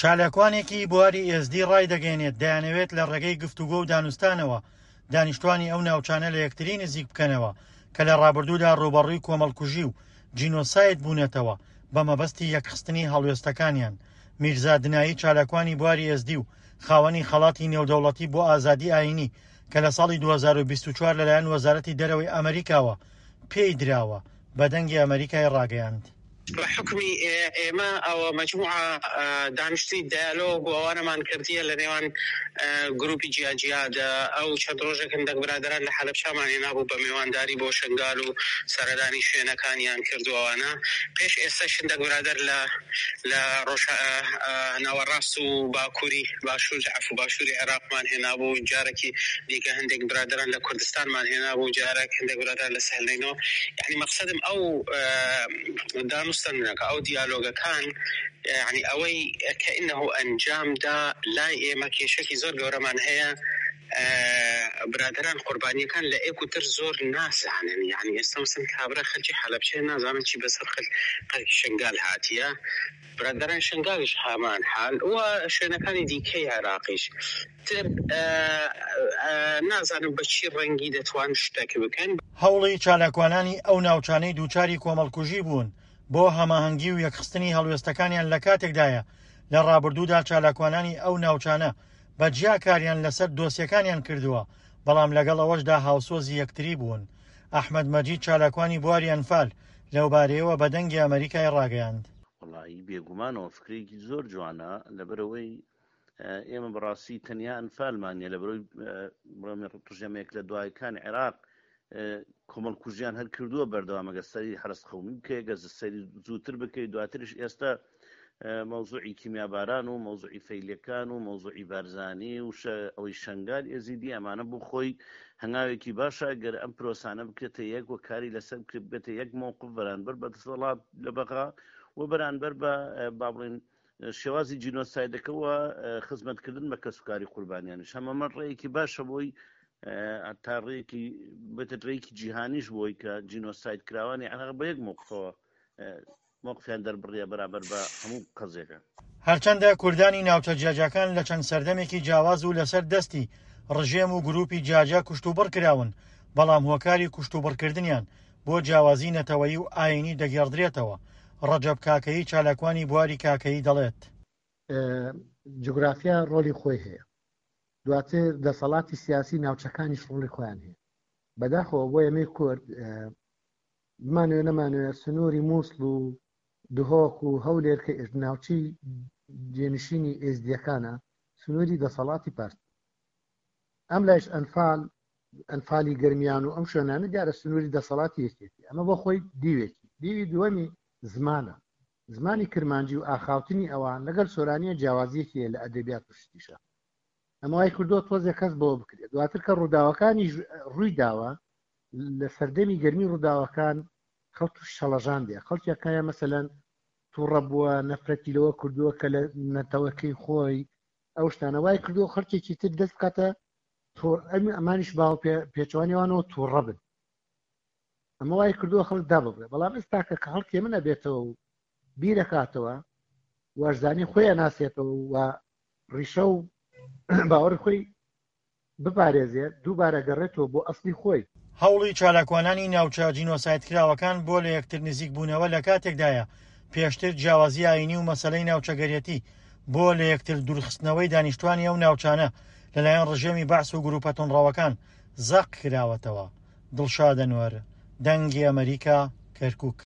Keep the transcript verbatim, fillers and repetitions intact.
چالاکوانێکی بواری ئێزدی ڕای دەگەێنێت دەیانەوێت لە ڕێگەی گفتوگۆ و دانوستانەوە دانیشتوانی ئەو ناوچانە لە یەکتری نزیک بکەنەوە کە لە ڕابردوودا ڕوبەڕووی کۆمەڵکوژی و جینۆساید بوونەتەوە بە مەبەستی یەکخستنی هەڵوێستەکانیان. میرزا دنایی چالاکوانی بواری ئێزدی و خاوەنی خەڵاتی نێودەوڵەتی بۆ ئازادی ئاینی کە لە ساڵی دوو هەزار و بیست و چوار لەلایەن وەزارەتی دەرەوەی ئەمریکاوە پێی دراوە بە دەنگی ئەمریکای ڕاگەیاند. بحكمي إما أو مجموعة دانشتي ديالوج وأنا ما نكرتيه لنيوان جروبي جيا جياد أو شدروجة كندق برادران لحلب شامان ينابو بميوان داري بوشنقالو سرداني شينا كان ينكردو وأنا بيش إستشن دق برادر ل ل روش نوراسو باكوري باشور عفو باشوري عراق مان هنابو جاركي ديكا هندق برادران لكردستان مان هنابو جارك هندق برادران لسهلينو يعني مقصدم أو دانو أو ديالوج كان يعني أوي كأنه أنجام دا لا إما كيشكي زور جورمان هي برادران قرباني كان لأيكو ترزور ناس يعني يعني استمسن كابرا خلجي حلب شيء ناس عمل شيء بس خل خل شنقال هاتيا برادران شنقالش حامان حال وشنا كان ديكي عراقيش تر ناس عن بشير رنجي دتوان شتاك بكن هولي چالاکوانانی ئەو ناوچانەی دووچاری کۆمەڵکوژی بوون بۆ هەماهەنگی و یەکخستنی هەڵوێستەکانیان لە کاتێکدایە لە ڕابردوودا چالاکوانانی ئەو ناوچانە بە جیاکاریان لەسەر دۆسیەکانیان کردووە بەڵام لەگەڵ ئەوەشدا هاوسۆزی یەکتری بوون. ئەحمەد مەجید چالاکوانی بواری ئەنفال لەو بارەیەوە بە دەنگی ئەمریکای ڕاگەیاند. وڵی بێگومانەوە فکرێکی زۆر جوانە لەبەرەوەی ئێمە بەڕاستی تەنیا ئەنفالمانە لەبەرەوەی ڕژەمێک لە دوایەکان عێراق کۆمەڵکوژیان هەر کردووە بەردەوامەگە سەری حرسخەونی بکەی گەز سەری زووتر بکەی دواترش ئێستا مەوزوعی کیمیاباران و مەوزوعی فەیلەکان و مەوزوعی بارزانی و ئەوەی شنگال ئێزیدی ئەمانە بۆ خۆی هەنگاوێکی باشە گەر ئەم پرۆسانە بکرێتە یەک و کاری لەسەر بکرێت بێتە یەک مووقف بەرامبەر بە دەسەڵات لە بەغا و بەرامبەر بە با بڵێن شێوازی جینۆسایدەکەەوە خزمەتکردن بە کەسوکاری قوربانیانش هەمەمە ڕێیەکی باشە بۆی تا ڕێکی بەتەرێکی جیهانیش بۆی کە جینۆساید کراوانی عراق بە یەک مووقفەوە مووقفیان دەربڕیە بەرامبەر بە هەموو قەزێکە. هەرچەندە کوردانی ناوچە جیاجەکان لە چەند سەردەمێکی جیاواز و لەسەر دەستی ڕژێم و گروپی جیاجا کوشتوبڕ کراون بەڵام هۆکاری کوشتوبڕکردنیان بۆ جیاوازی نەتەوەیی و ئاینی دەگێڕدرێتەوە. ڕەجەب کاکەیی چالاکوانی بواری کاکەیی دەڵێت جوگرافیا ڕۆلی خۆی هەیە، دواتر دەسەڵاتی سیاسی ناوچەکانیش ڕۆڵی خۆیان هەیە. بەداخەوە بۆ ئەمەی کورد بمانوێ نەمانوێت سنووری مووسڵ و دهۆک و هەولێر کە ناوچی جێنشینی ئێزدیەکانە سنووری دەسەڵاتی پارت ئەم لایش ئەنفال ئەنفالی گەرمیان و ئەم شوێنانە دیارە سنووری دەسەڵاتی یەکێتی. ئەمە بۆ خۆی دیوێکی دیوی دووەمی زمانە، زمانی کرمانجی و ئاخاوتنی ئەوان لەگەڵ سۆرانیە جیاوازیەکیە لە ئەدەبیات پشتیشە. ئەمە وای کردۆ تۆزێک کەس بۆ بکرێت. دواتر کە ڕووداوەکانی ڕووی داوە لە سەردەمی گەرمی ڕووداوەکان خەڵک شەڵەژان دێ خەڵکیەکەیە مەسەلەن تووڕە بووە نەفرەتی لەوە کردووە کە لە نەتەوەکەی خۆی ئەو شتانە وای کردو خەڵکێکی تر دەست بکاتە ئەمانیش باو پێچوانیوانەوە تووڕە بن. ئەمە وای کردووە خەڵک دا ببڕێ. بەڵام ئێستاکە کە خەڵکی منە بێتەوە و بیرەکاتەوە وەرزانی خۆیان ناسێتەوە و ڕیشە و باوەڕ خۆی بپارێزێت دووبارە گەڕێتەوە بۆ ئەسلی خۆی. هەوڵی چالاکوانانی ناوچە جینۆساید کراوەکان بۆ لە یەکتر نزیک بوونەوە لە کاتێکدایە پێشتر جیاوازی ئاینی و مەسەلەی ناوچەگەرێتی بۆ لە یەکتر دوورخستنەوەی دانیشتوانی ئەو ناوچانە لەلایەن ڕژێمی بەعس و گروپە تۆنڕەوەکان زەق کراوەتەوە. دڵشاد ئەنوەر، دەنگی ئەمریکا، کەرکووک.